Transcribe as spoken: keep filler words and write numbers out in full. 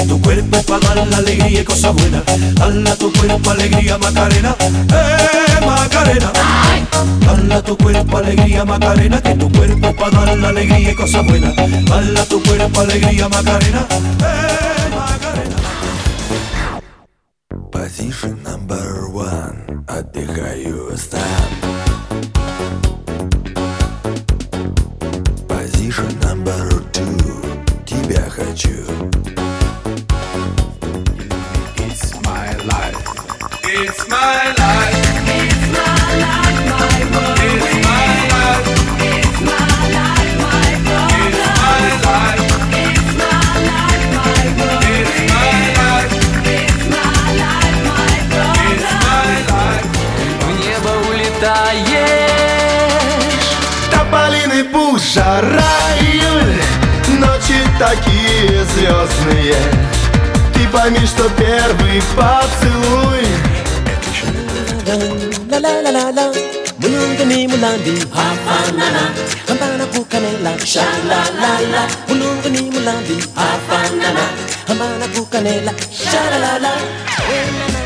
tu cuerpo es para dar la alegría y cosas buenas. Dale a tu cuerpo alegría Macarena, eh Macarena. Dale a tu cuerpo alegría Macarena, que tu cuerpo es para dar la alegría y cosas buenas. Dale a tu cuerpo alegría Macarena, eh Macarena. Position number one, отдыхаю сам. Position number two, тебя хочу. It's my life. It's my life. It's my life, my world. It's my life. It's my life, my world. It's my life. It's my life, my world. It's my life. It's my life, my world. It's my life. В небо улетаешь. Тополиный пусть, жара, июль, ночи такие звездные. Ты пойми, что первый поцелуй La la la la la, mulungu ni mulandi, hafanana, hambana kukanela, sha la la la, mulungu ni mulandi, hafanana, hambana kukanela, sha la la la.